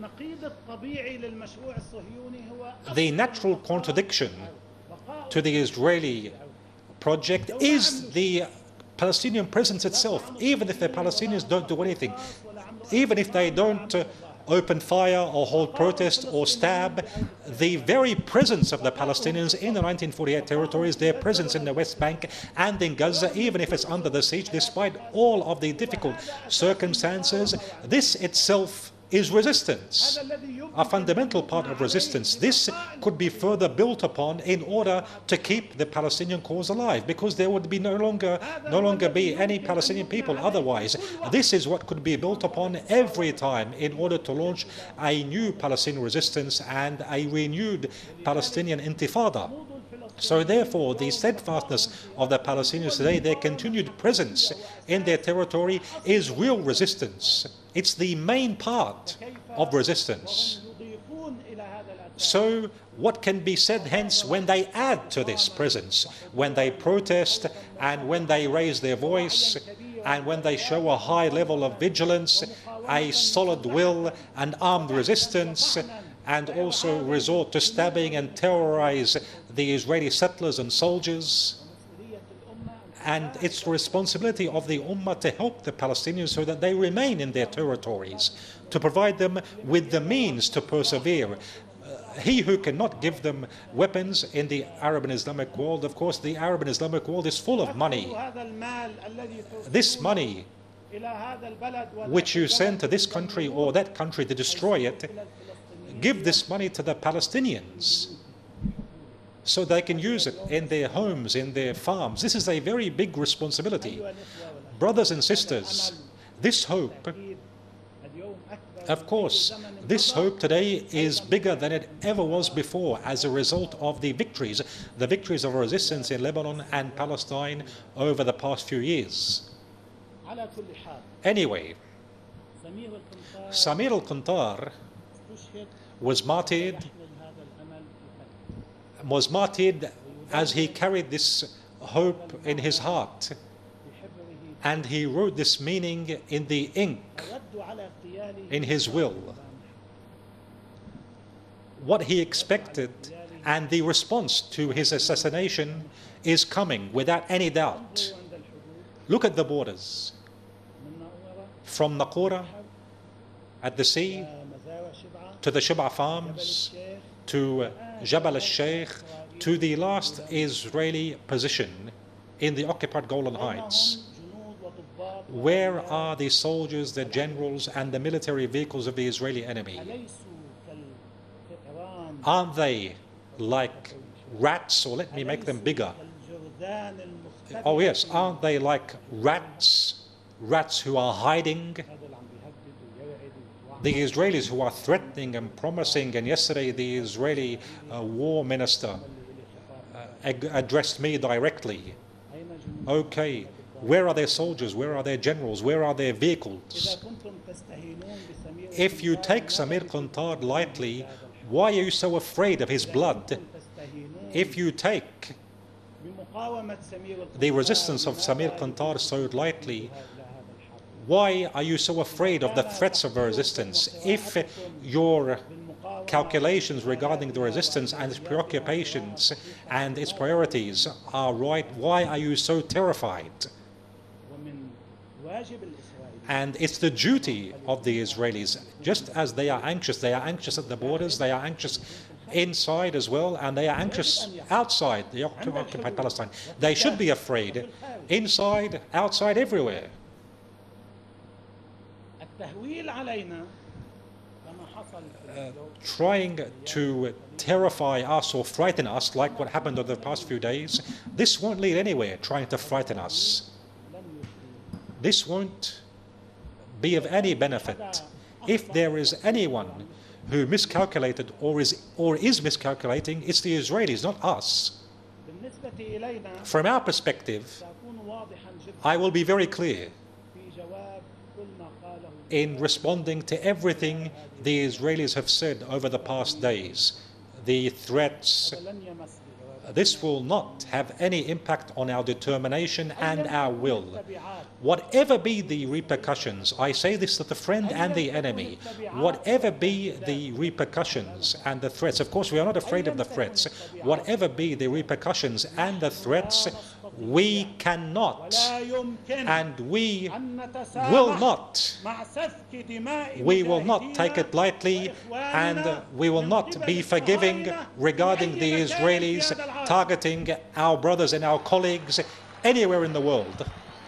The natural contradiction to the Israeli project is the Palestinian presence itself. Even if the Palestinians don't do anything, even if they don't open fire or hold protest or stab, the very presence of the Palestinians in the 1948 territories, their presence in the West Bank and in Gaza, even if it's under the siege, despite all of the difficult circumstances, this itself is resistance, a fundamental part of resistance. This could be further built upon in order to keep the Palestinian cause alive, because there would be no longer be any Palestinian people otherwise. This is what could be built upon every time in order to launch a new Palestinian resistance and a renewed Palestinian intifada. So therefore, the steadfastness of the Palestinians today, their continued presence in their territory, is real resistance. It's the main part of resistance. So what can be said hence when they add to this presence, when they protest and when they raise their voice and when they show a high level of vigilance, a solid will and armed resistance, and also resort to stabbing and terrorize the Israeli settlers and soldiers? And it's the responsibility of the Ummah to help the Palestinians so that they remain in their territories, to provide them with the means to persevere. He who cannot give them weapons in the Arab and Islamic world, of course, the Arab and Islamic world is full of money. This money, which you send to this country or that country to destroy it, give this money to the Palestinians so they can use it in their homes, in their farms. This is a very big responsibility. Brothers and sisters, this hope, of course, this hope today is bigger than it ever was before as a result of the victories of resistance in Lebanon and Palestine over the past few years. Anyway, Samir al-Qantar was martyred as he carried this hope in his heart, and he wrote this meaning in the ink, in his will. What he expected and the response to his assassination is coming without any doubt. Look at the borders. From Naqoura at the sea to the Shib'a farms, to Jabal al-Sheikh, to the last Israeli position in the occupied Golan Heights. Where are the soldiers, the generals, and the military vehicles of the Israeli enemy? Aren't they like rats, or let me make them bigger? Oh yes, aren't they like rats? Rats who are hiding? The Israelis who are threatening and promising, and yesterday the Israeli war minister addressed me directly. Okay, where are their soldiers? Where are their generals? Where are their vehicles? If you take Samir Qantar lightly, why are you so afraid of his blood? If you take the resistance of Samir Qantar so lightly, Why are you so afraid of the threats of resistance? If your calculations regarding the resistance and its preoccupations and its priorities are right, why are you so terrified?
ومن واجب الإسرائيليين
And it's the duty of the Israelis, just as they are anxious at the borders, they are anxious inside as well, and they are anxious outside the occupied Palestine. They should be afraid inside, outside, everywhere.
التهويل علينا كما حصل في اليوم
Trying to terrify us or frighten us, like what happened over the past few days, this won't lead anywhere, trying to frighten us.
لن يفيد.
This won't be of any benefit. If there is anyone who miscalculated or is miscalculating, it's the Israelis, not us.
بالنسبة إلينا
From our perspective,
سأكون واضحا جدا
I will be very clear
في جواب كل ما قاله
in responding to everything the Israelis have said over the past days. The threats,
لن يمس بجواب
this will not have any impact on our determination and our will.
التبعات
Whatever be the repercussions, I say this to the friend and the enemy, whatever be the repercussions and the threats, of course we are not afraid of the threats, whatever be the repercussions and the threats, we cannot
لا يمكن
and we
أن
will
نتسامح
not,
مع سفك دماء
we will not
مجاهدينا
take it lightly, and we will not be forgiving regarding the Israelis targeting our brothers and our colleagues anywhere in the world.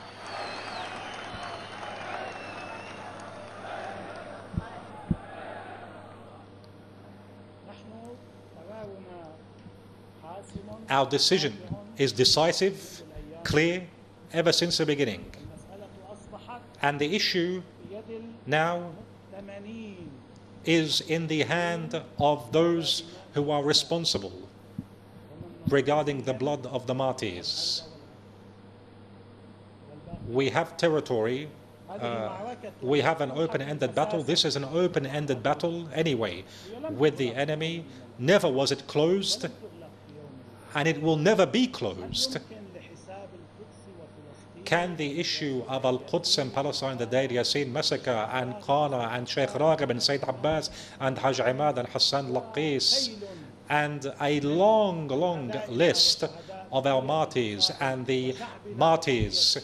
نحن قرارنا حاسم
Our decision is decisive, clear, ever since the beginning.
المسألة أصبحت
And the issue
بيد
now
المؤتمنين
is in the hand of those who are responsible regarding the blood of the martyrs. We have territory,
هذه المعركة
we have an open-ended battle. This is an open-ended battle anyway with the enemy. Never was it closed, and it will never be closed.
يمكن لحساب القدس وفلسطين
Can the issue of Al-Quds and Palestine, the Deir Yassin massacre, and Qana, and Sheikh Raghib, and Sayyid Abbas, and Haj Imad, and Hassan Laqis, and a long, long list of our martyrs and the martyrs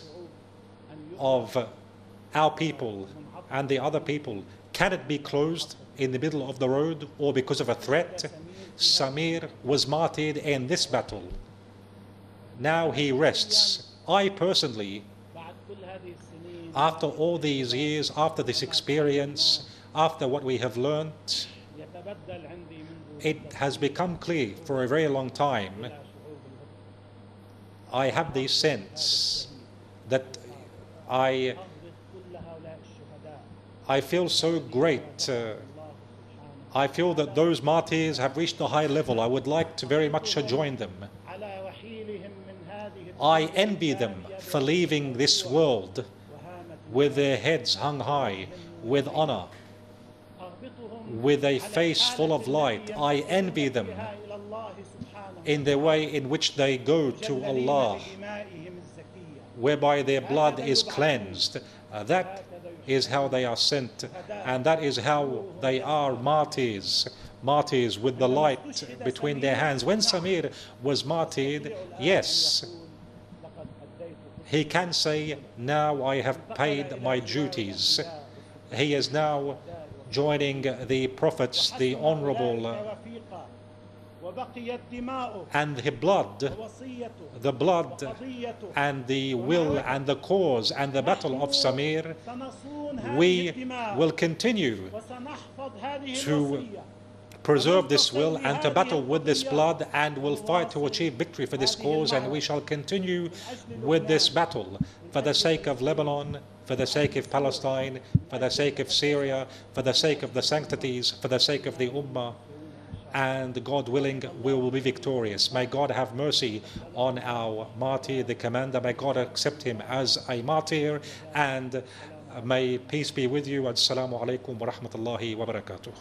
of our people and the other people, can it be closed in the middle of the road or because of a threat? Samir was martyred in this battle. Now he rests. I personally,
بعد كل هذه السنين
after all these years, after this experience, after what we have learnt,
يتبدل عندي منذ
it has become clear for a very long time.
شعور بالوطن
I have the sense that I
أربط كل هؤلاء الشهداء
I feel so great.
الله سبحانه
I feel that those martyrs have reached a high level. I would like to very much join them.
على رحيلهم من هذه
I envy them for leaving this world
وهامة
with their heads hung high, with honor,
أربطهم
with a
على
face full of
الحالة
light.
التي
I envy them
بها إلى الله سبحانه
in the way in which they go to
مجللين
Allah,
بدمائهم الزكية
whereby their blood is cleansed. That is how they are sent, and that is how they are martyrs. Martyrs with the light between their hands. When Samir was martyred, yes,
لقد أديت
he can say, now I have paid my duties. He is now joining the prophets, the honorable,
رفيقا وبقيت دماؤه
and the blood,
ووصيته
the blood
وقضيته
and the will and the cause and the battle of Samir.
سنصون هذه
We
الدماء
will continue
وسنحفظ هذه
to
الوصية
preserve this will and to battle with this blood, and will fight to achieve victory for this cause, and we shall continue with this battle for the sake of Lebanon, for the sake of Palestine, for the sake of Syria, for the sake of the sanctities, for the sake of the Ummah, and God willing we will be victorious. May God have mercy on our martyr, the commander. May God accept him as a martyr, and may peace be with you. Assalamu alaikum wa rahmatullahi wa barakatuh.